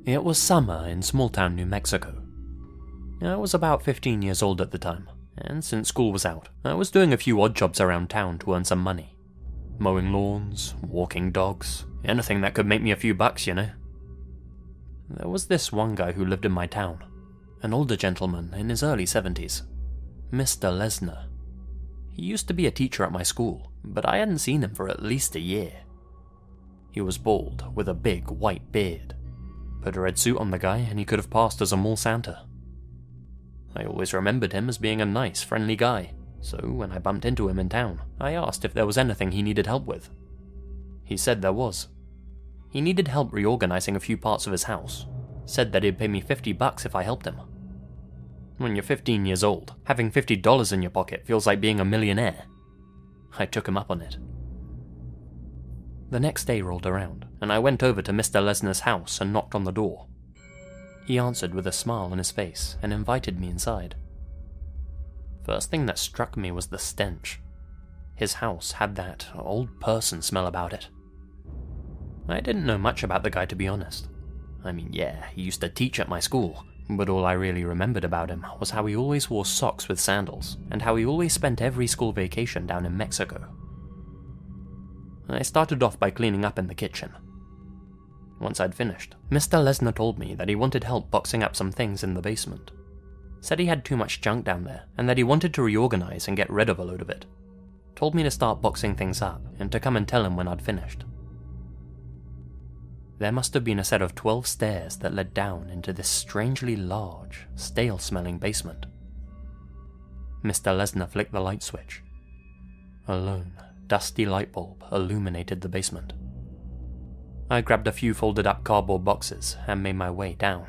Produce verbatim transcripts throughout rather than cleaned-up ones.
It was summer in small-town New Mexico. I was about fifteen years old at the time, and since school was out, I was doing a few odd jobs around town to earn some money. Mowing lawns, walking dogs, anything that could make me a few bucks, you know. There was this one guy who lived in my town, an older gentleman in his early seventies, Mister Lesnar. He used to be a teacher at my school, but I hadn't seen him for at least a year. He was bald, with a big white beard. Put a red suit on the guy and he could have passed as a mall Santa. I always remembered him as being a nice, friendly guy, so when I bumped into him in town, I asked if there was anything he needed help with. He said there was. He needed help reorganizing a few parts of his house, said that he'd pay me fifty bucks if I helped him. When you're fifteen years old, having fifty dollars in your pocket feels like being a millionaire. I took him up on it. The next day rolled around, and I went over to Mister Lesnar's house and knocked on the door. He answered with a smile on his face and invited me inside. First thing that struck me was the stench. His house had that old person smell about it. I didn't know much about the guy, to be honest. I mean, yeah, he used to teach at my school, but all I really remembered about him was how he always wore socks with sandals, and how he always spent every school vacation down in Mexico. I started off by cleaning up in the kitchen. Once I'd finished, Mister Lesnar told me that he wanted help boxing up some things in the basement. Said he had too much junk down there, and that he wanted to reorganize and get rid of a load of it. Told me to start boxing things up, and to come and tell him when I'd finished. There must have been a set of twelve stairs that led down into this strangely large, stale-smelling basement. Mister Lesnar flicked the light switch. A lone, dusty light bulb illuminated the basement. I grabbed a few folded-up cardboard boxes and made my way down.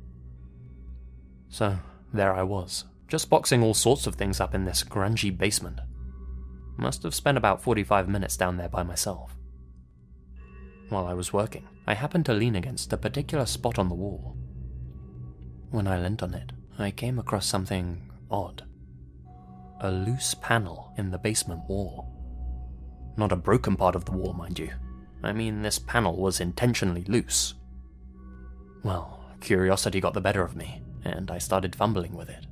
So, there I was, just boxing all sorts of things up in this grungy basement. Must have spent about forty-five minutes down there by myself. While I was working, I happened to lean against a particular spot on the wall. When I leant on it, I came across something odd. A loose panel in the basement wall. Not a broken part of the wall, mind you. I mean, this panel was intentionally loose. Well, curiosity got the better of me, and I started fumbling with it.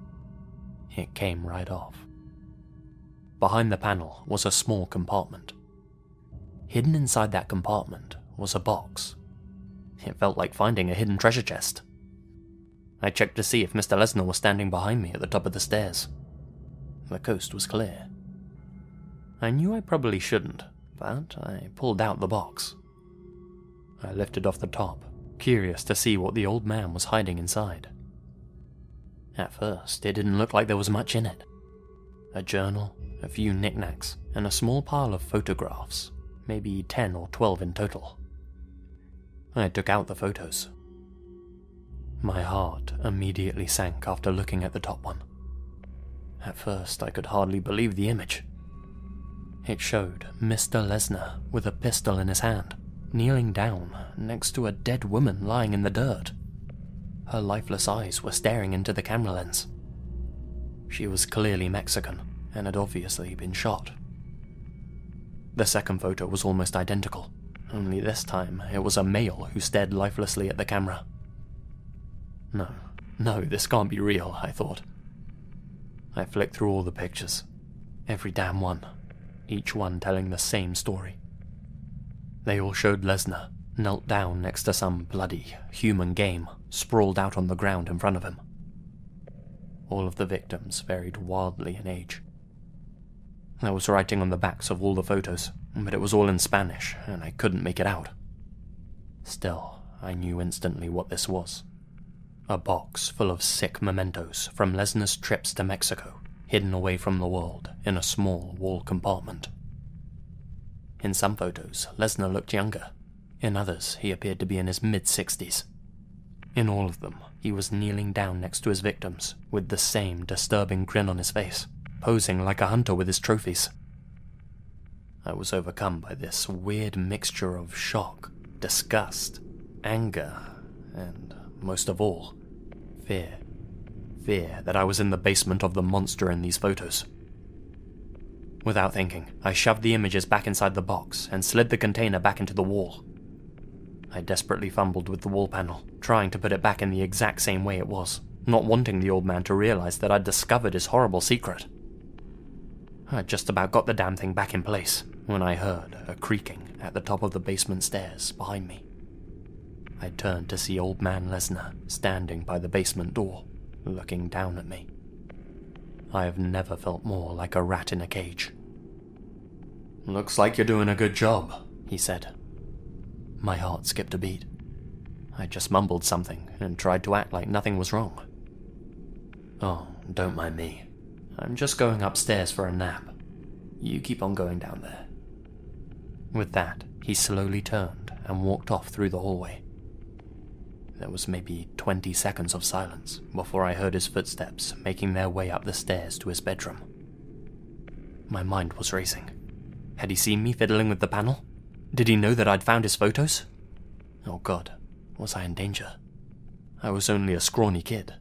It came right off. Behind the panel was a small compartment. Hidden inside that compartment was a box. It felt like finding a hidden treasure chest. I checked to see if Mister Lesnar was standing behind me at the top of the stairs. The coast was clear. I knew I probably shouldn't, but I pulled out the box. I lifted off the top, curious to see what the old man was hiding inside. At first, it didn't look like there was much in it. A journal, a few knickknacks, and a small pile of photographs, maybe ten or twelve in total. I took out the photos. My heart immediately sank after looking at the top one. At first, I could hardly believe the image. It showed Mister Lesnar with a pistol in his hand, kneeling down next to a dead woman lying in the dirt. Her lifeless eyes were staring into the camera lens. She was clearly Mexican and had obviously been shot. The second photo was almost identical, only this time it was a male who stared lifelessly at the camera. No, no, this can't be real, I thought. I flicked through all the pictures, every damn one, each one telling the same story. They all showed Lesnar, knelt down next to some bloody human game, sprawled out on the ground in front of him. All of the victims varied wildly in age. There was writing on the backs of all the photos, but it was all in Spanish, and I couldn't make it out. Still, I knew instantly what this was. A box full of sick mementos from Lesnar's trips to Mexico, hidden away from the world in a small wall compartment. In some photos, Lesnar looked younger. In others, he appeared to be in his mid-sixties. In all of them, he was kneeling down next to his victims, with the same disturbing grin on his face, posing like a hunter with his trophies. I was overcome by this weird mixture of shock, disgust, anger, and, most of all, fear. Fear that I was in the basement of the monster in these photos. Without thinking, I shoved the images back inside the box and slid the container back into the wall. I desperately fumbled with the wall panel, trying to put it back in the exact same way it was, not wanting the old man to realize that I'd discovered his horrible secret. I'd just about got the damn thing back in place when I heard a creaking at the top of the basement stairs behind me. I turned to see Old Man Lesnar standing by the basement door, looking down at me. I have never felt more like a rat in a cage. "Looks like you're doing a good job," he said. My heart skipped a beat. I just mumbled something and tried to act like nothing was wrong. "Oh, don't mind me. I'm just going upstairs for a nap. You keep on going down there." With that, he slowly turned and walked off through the hallway. There was maybe twenty seconds of silence before I heard his footsteps making their way up the stairs to his bedroom. My mind was racing. Had he seen me fiddling with the panel? Did he know that I'd found his photos? Oh God, was I in danger? I was only a scrawny kid.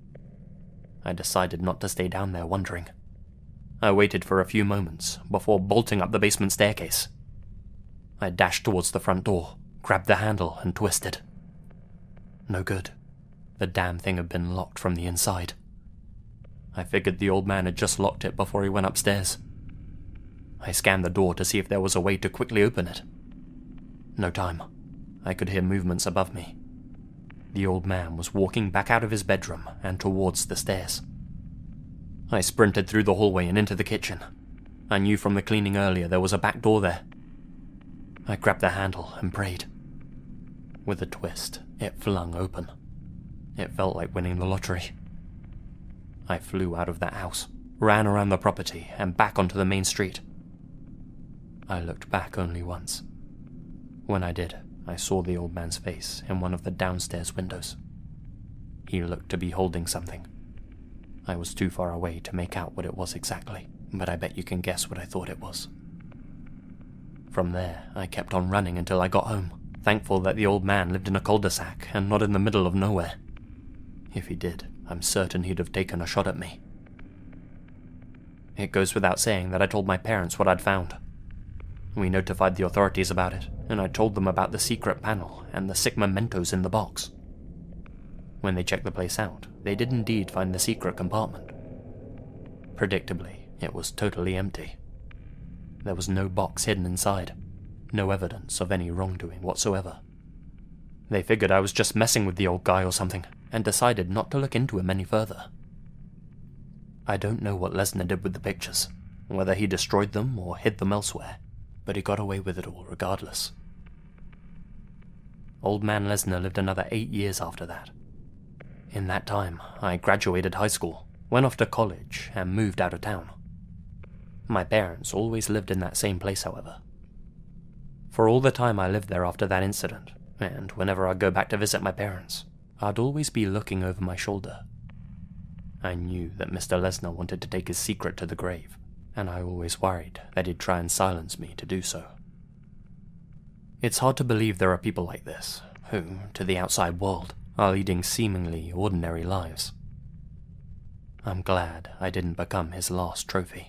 I decided not to stay down there wondering. I waited for a few moments before bolting up the basement staircase. I dashed towards the front door, grabbed the handle, and twisted. No good. The damn thing had been locked from the inside. I figured the old man had just locked it before he went upstairs. I scanned the door to see if there was a way to quickly open it. No time. I could hear movements above me. The old man was walking back out of his bedroom and towards the stairs. I sprinted through the hallway and into the kitchen. I knew from the cleaning earlier there was a back door there. I grabbed the handle and prayed. With a twist, it flung open. It felt like winning the lottery. I flew out of that house, ran around the property, and back onto the main street. I looked back only once. When I did, I saw the old man's face in one of the downstairs windows. He looked to be holding something. I was too far away to make out what it was exactly, but I bet you can guess what I thought it was. From there, I kept on running until I got home, thankful that the old man lived in a cul-de-sac and not in the middle of nowhere. If he did, I'm certain he'd have taken a shot at me. It goes without saying that I told my parents what I'd found. We notified the authorities about it, and I told them about the secret panel and the sick mementos in the box. When they checked the place out, they did indeed find the secret compartment. Predictably, it was totally empty. There was no box hidden inside, no evidence of any wrongdoing whatsoever. They figured I was just messing with the old guy or something, and decided not to look into him any further. I don't know what Lesnar did with the pictures, whether he destroyed them or hid them elsewhere, but he got away with it all regardless. Old Man Lesnar lived another eight years after that. In that time, I graduated high school, went off to college, and moved out of town. My parents always lived in that same place, however. For all the time I lived there after that incident, and whenever I'd go back to visit my parents, I'd always be looking over my shoulder. I knew that Mister Lesnar wanted to take his secret to the grave, and I always worried that he'd try and silence me to do so. It's hard to believe there are people like this, who, to the outside world, are leading seemingly ordinary lives. I'm glad I didn't become his last trophy.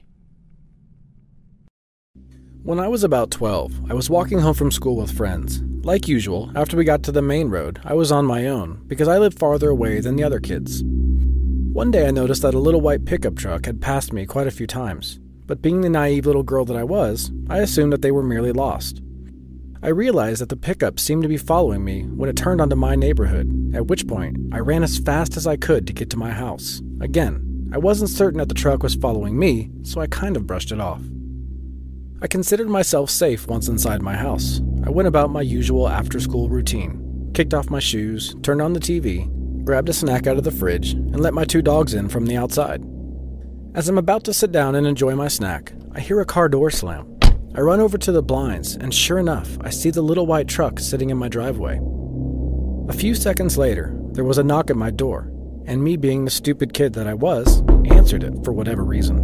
When I was about twelve, I was walking home from school with friends. Like usual, after we got to the main road, I was on my own, because I lived farther away than the other kids. One day I noticed that a little white pickup truck had passed me quite a few times, but being the naive little girl that I was, I assumed that they were merely lost. I realized that the pickup seemed to be following me when it turned onto my neighborhood, at which point I ran as fast as I could to get to my house. Again, I wasn't certain that the truck was following me, so I kind of brushed it off. I considered myself safe once inside my house. I went about my usual after-school routine, kicked off my shoes, turned on the T V, grabbed a snack out of the fridge, and let my two dogs in from the outside. As I'm about to sit down and enjoy my snack, I hear a car door slam. I run over to the blinds, and sure enough, I see the little white truck sitting in my driveway. A few seconds later, there was a knock at my door, and me being the stupid kid that I was, answered it for whatever reason.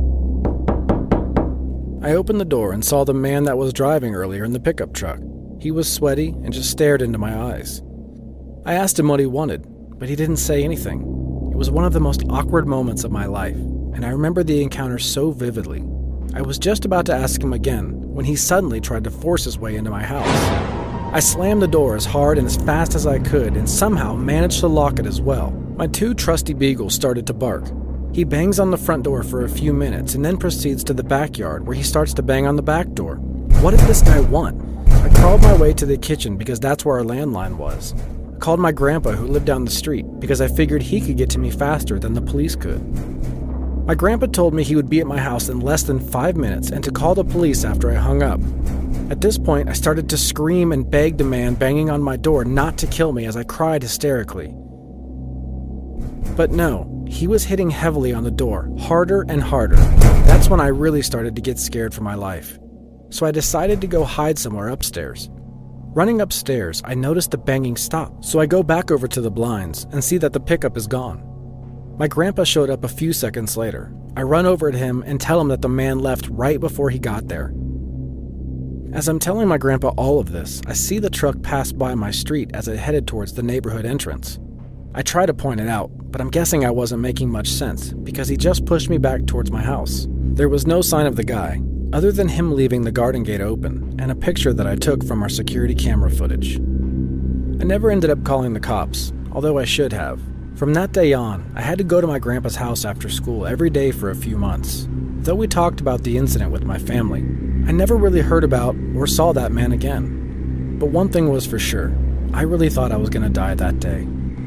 I opened the door and saw the man that was driving earlier in the pickup truck. He was sweaty and just stared into my eyes. I asked him what he wanted, but he didn't say anything. It was one of the most awkward moments of my life, and I remember the encounter so vividly. I was just about to ask him again when he suddenly tried to force his way into my house. I slammed the door as hard and as fast as I could and somehow managed to lock it as well. My two trusty beagles started to bark. He bangs on the front door for a few minutes and then proceeds to the backyard where he starts to bang on the back door. What did this guy want? I crawled my way to the kitchen because that's where our landline was. I called my grandpa who lived down the street because I figured he could get to me faster than the police could. My grandpa told me he would be at my house in less than five minutes and to call the police after I hung up. At this point, I started to scream and beg the man banging on my door not to kill me as I cried hysterically. But no, he was hitting heavily on the door, harder and harder. That's when I really started to get scared for my life. So I decided to go hide somewhere upstairs. Running upstairs, I noticed the banging stop, so I go back over to the blinds and see that the pickup is gone. My grandpa showed up a few seconds later. I run over to him and tell him that the man left right before he got there. As I'm telling my grandpa all of this, I see the truck pass by my street as it headed towards the neighborhood entrance. I try to point it out, but I'm guessing I wasn't making much sense because he just pushed me back towards my house. There was no sign of the guy, other than him leaving the garden gate open and a picture that I took from our security camera footage. I never ended up calling the cops, although I should have. From that day on, I had to go to my grandpa's house after school every day for a few months. Though we talked about the incident with my family, I never really heard about or saw that man again. But one thing was for sure, I really thought I was going to die that day.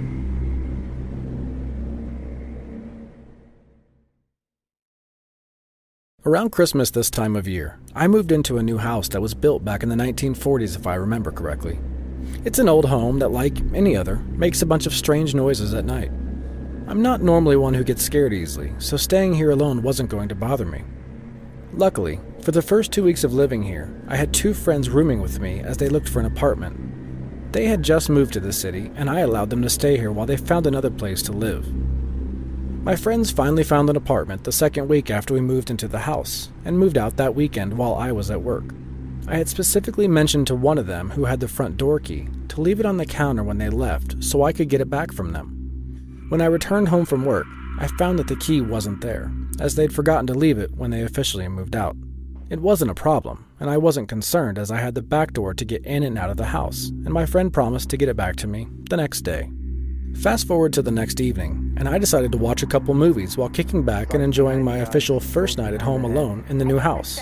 Around Christmas this time of year, I moved into a new house that was built back in the nineteen forties if I remember correctly. It's an old home that, like any other, makes a bunch of strange noises at night. I'm not normally one who gets scared easily, so staying here alone wasn't going to bother me. Luckily, for the first two weeks of living here, I had two friends rooming with me as they looked for an apartment. They had just moved to the city, and I allowed them to stay here while they found another place to live. My friends finally found an apartment the second week after we moved into the house, and moved out that weekend while I was at work. I had specifically mentioned to one of them who had the front door key to leave it on the counter when they left so I could get it back from them. When I returned home from work, I found that the key wasn't there, as they'd forgotten to leave it when they officially moved out. It wasn't a problem, and I wasn't concerned as I had the back door to get in and out of the house, and my friend promised to get it back to me the next day. Fast forward to the next evening, and I decided to watch a couple movies while kicking back and enjoying my official first night at home alone in the new house.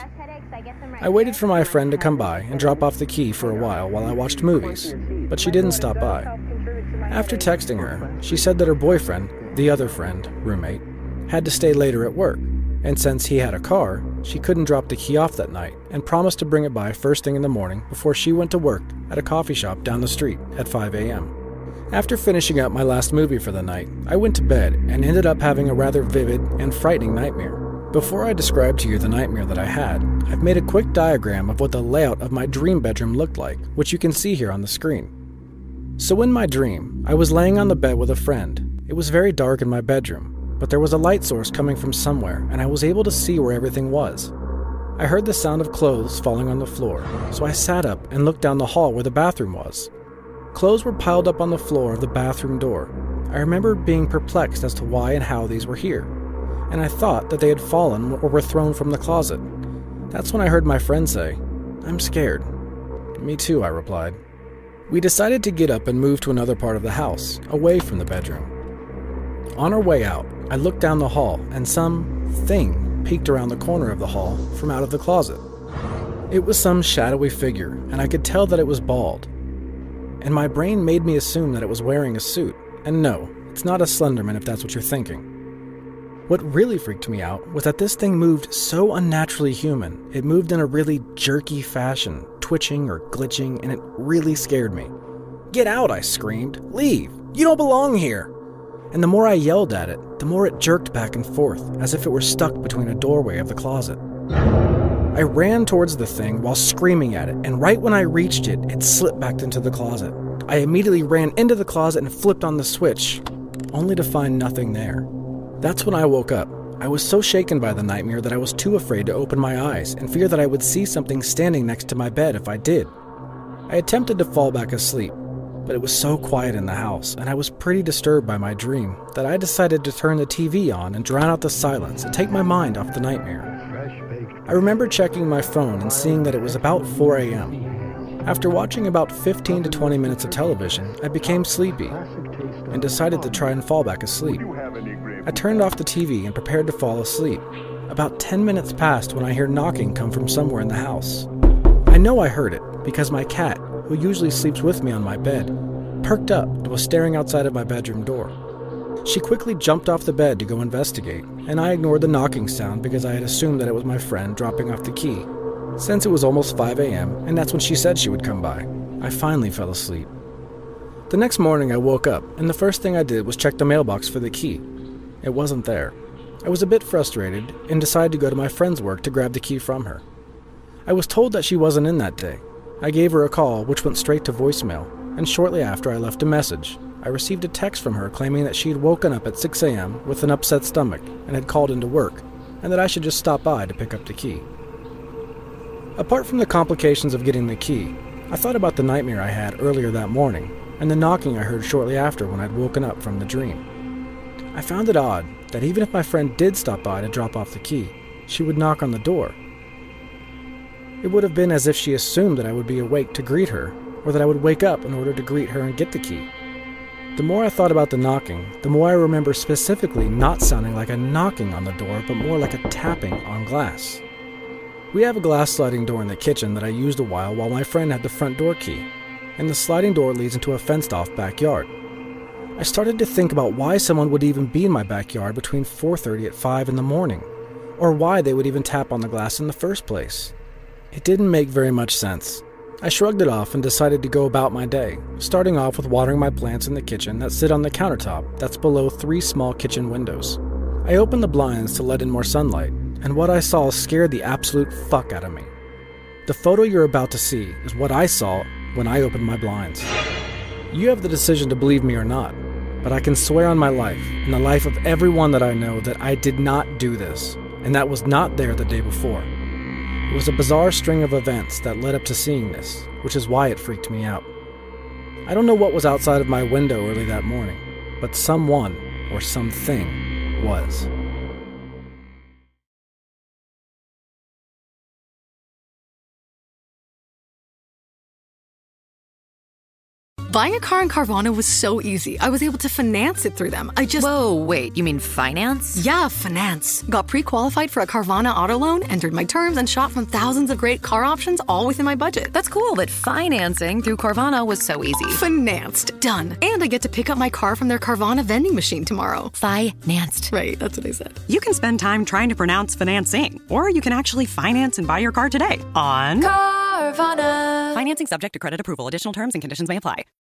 I waited for my friend to come by and drop off the key for a while while I watched movies, but she didn't stop by. After texting her, she said that her boyfriend, the other friend, roommate, had to stay later at work, and since he had a car, she couldn't drop the key off that night and promised to bring it by first thing in the morning before she went to work at a coffee shop down the street at five a.m. After finishing up my last movie for the night, I went to bed and ended up having a rather vivid and frightening nightmare. Before I describe to you the nightmare that I had, I've made a quick diagram of what the layout of my dream bedroom looked like, which you can see here on the screen. So in my dream, I was laying on the bed with a friend. It was very dark in my bedroom, but there was a light source coming from somewhere, and I was able to see where everything was. I heard the sound of clothes falling on the floor, so I sat up and looked down the hall where the bathroom was. Clothes were piled up on the floor of the bathroom door. I remember being perplexed as to why and how these were here, and I thought that they had fallen or were thrown from the closet. That's when I heard my friend say, "I'm scared." "Me too," I replied. We decided to get up and move to another part of the house, away from the bedroom. On our way out, I looked down the hall, and some thing peeked around the corner of the hall from out of the closet. It was some shadowy figure, and I could tell that it was bald. And my brain made me assume that it was wearing a suit. And no, it's not a Slenderman if that's what you're thinking. What really freaked me out was that this thing moved so unnaturally human. It moved in a really jerky fashion, twitching or glitching, and it really scared me. "Get out," I screamed. "Leave! You don't belong here!" And the more I yelled at it, the more it jerked back and forth, as if it were stuck between a doorway of the closet. I ran towards the thing while screaming at it, and right when I reached it, it slipped back into the closet. I immediately ran into the closet and flipped on the switch, only to find nothing there. That's when I woke up. I was so shaken by the nightmare that I was too afraid to open my eyes and feared that I would see something standing next to my bed if I did. I attempted to fall back asleep, but it was so quiet in the house, and I was pretty disturbed by my dream, that I decided to turn the T V on and drown out the silence and take my mind off the nightmare. I remember checking my phone and seeing that it was about four a.m. After watching about fifteen to twenty minutes of television, I became sleepy and decided to try and fall back asleep. I turned off the T V and prepared to fall asleep. About ten minutes passed when I hear knocking come from somewhere in the house. I know I heard it because my cat, who usually sleeps with me on my bed, perked up and was staring outside of my bedroom door. She quickly jumped off the bed to go investigate, and I ignored the knocking sound because I had assumed that it was my friend dropping off the key. Since it was almost five a.m., and that's when she said she would come by, I finally fell asleep. The next morning I woke up, and the first thing I did was check the mailbox for the key. It wasn't there. I was a bit frustrated and decided to go to my friend's work to grab the key from her. I was told that she wasn't in that day. I gave her a call, which went straight to voicemail, and shortly after I left a message. I received a text from her claiming that she had woken up at six a.m. with an upset stomach and had called into work, and that I should just stop by to pick up the key. Apart from the complications of getting the key, I thought about the nightmare I had earlier that morning and the knocking I heard shortly after when I'd woken up from the dream. I found it odd that even if my friend did stop by to drop off the key, she would knock on the door. It would have been as if she assumed that I would be awake to greet her, or that I would wake up in order to greet her and get the key. The more I thought about the knocking, the more I remember specifically not sounding like a knocking on the door, but more like a tapping on glass. We have a glass sliding door in the kitchen that I used a while while my friend had the front door key, and the sliding door leads into a fenced-off backyard. I started to think about why someone would even be in my backyard between four thirty at five in the morning, or why they would even tap on the glass in the first place. It didn't make very much sense. I shrugged it off and decided to go about my day, starting off with watering my plants in the kitchen that sit on the countertop that's below three small kitchen windows. I opened the blinds to let in more sunlight, and what I saw scared the absolute fuck out of me. The photo you're about to see is what I saw when I opened my blinds. You have the decision to believe me or not, but I can swear on my life and the life of everyone that I know that I did not do this, and that was not there the day before. It was a bizarre string of events that led up to seeing this, which is why it freaked me out. I don't know what was outside of my window early that morning, but someone or something was. Buying a car in Carvana was so easy. I was able to finance it through them. I just... Whoa, wait, you mean finance? Yeah, finance. Got pre-qualified for a Carvana auto loan, entered my terms, and shot from thousands of great car options all within my budget. That's cool, but financing through Carvana was so easy. Financed. Done. And I get to pick up my car from their Carvana vending machine tomorrow. Financed. Right, that's what I said. You can spend time trying to pronounce financing, or you can actually finance and buy your car today on Carvana. Financing subject to credit approval. Additional terms and conditions may apply.